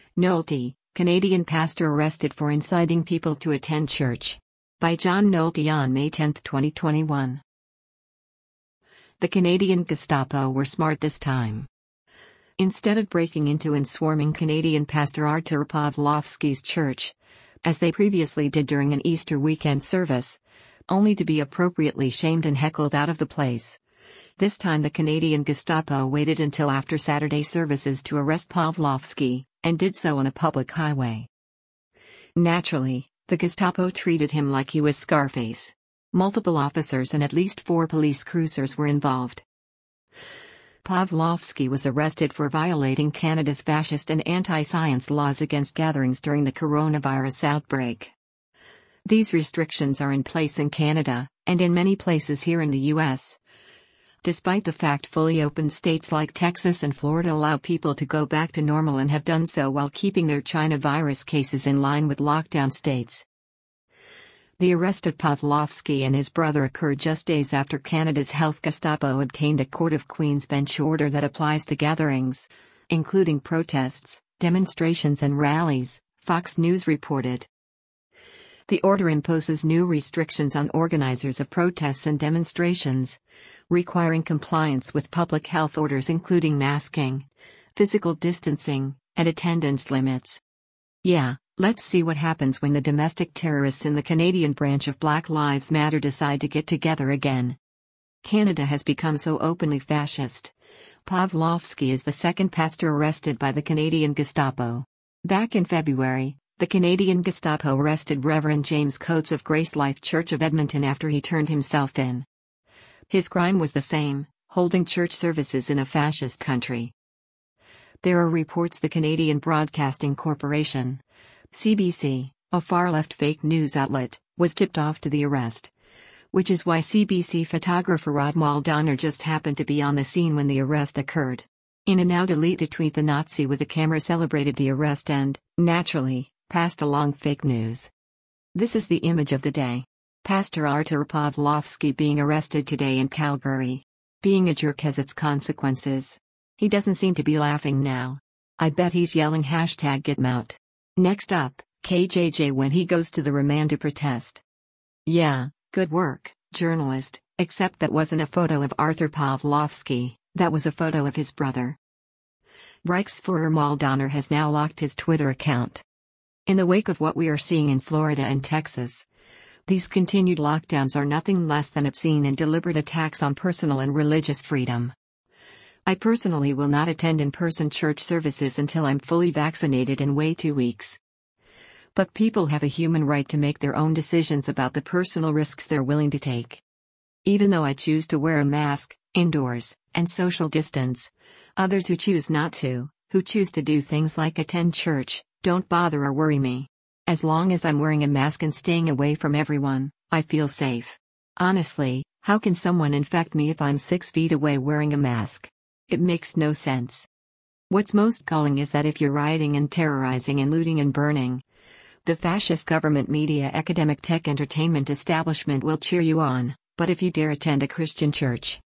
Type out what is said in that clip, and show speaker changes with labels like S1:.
S1: Nolte, Canadian pastor arrested for inciting people to attend church. By John Nolte on May 10, 2021. The Canadian Gestapo were smart this time. Instead of breaking into and swarming Canadian pastor Artur Pawlowski's church, as they previously did during an Easter weekend service, only to be appropriately shamed and heckled out of the place, this time the Canadian Gestapo waited until after Saturday services to arrest Pawlowski, and did so on a public highway. Naturally, the Gestapo treated him like he was Scarface. Multiple officers and at least 4 police cruisers were involved. Pawlowski was arrested for violating Canada's fascist and anti-science laws against gatherings during the coronavirus outbreak. These restrictions are in place in Canada, and in many places here in the U.S. Despite the fact fully open states like Texas and Florida allow people to go back to normal and have done so while keeping their China virus cases in line with lockdown states. The arrest of Pawlowski and his brother occurred just days after Canada's Health Gestapo obtained a Court of Queen's Bench order that applies to gatherings, including protests, demonstrations and rallies, Fox News reported. The order imposes new restrictions on organizers of protests and demonstrations, requiring compliance with public health orders including masking, physical distancing, and attendance limits. Yeah, let's see what happens when the domestic terrorists in the Canadian branch of Black Lives Matter decide to get together again. Canada has become so openly fascist. Pawlowski is the second pastor arrested by the Canadian Gestapo. Back in February, the Canadian Gestapo arrested Reverend James Coates of Grace Life Church of Edmonton after he turned himself in. His crime was the same, holding church services in a fascist country. There are reports the Canadian Broadcasting Corporation, CBC, a far-left fake news outlet, was tipped off to the arrest. Which is why CBC photographer Romuald Donner just happened to be on the scene when the arrest occurred. In a now-deleted tweet, the Nazi with the camera celebrated the arrest and, naturally, passed along fake news. This is the image of the day. Pastor Artur Pawlowski being arrested today in Calgary. Being a jerk has its consequences. He doesn't seem to be laughing now. I bet he's yelling #GetMout. Next up, KJJ when he goes to the remand to protest. Yeah, good work, journalist, except that wasn't a photo of Artur Pawlowski, that was a photo of his brother. Reichsfuhrer Romuald Donner has now locked his Twitter account. In the wake of what we are seeing in Florida and Texas, these continued lockdowns are nothing less than obscene and deliberate attacks on personal and religious freedom. I personally will not attend in-person church services until I'm fully vaccinated and wait 2 weeks. But people have a human right to make their own decisions about the personal risks they're willing to take. Even though I choose to wear a mask, indoors, and social distance, others who choose not to, who choose to do things like attend church, don't bother or worry me. As long as I'm wearing a mask and staying away from everyone, I feel safe. Honestly, how can someone infect me if I'm 6 feet away wearing a mask? It makes no sense. What's most galling is that if you're rioting and terrorizing and looting and burning, the fascist government media academic tech entertainment establishment will cheer you on, but if you dare attend a Christian church,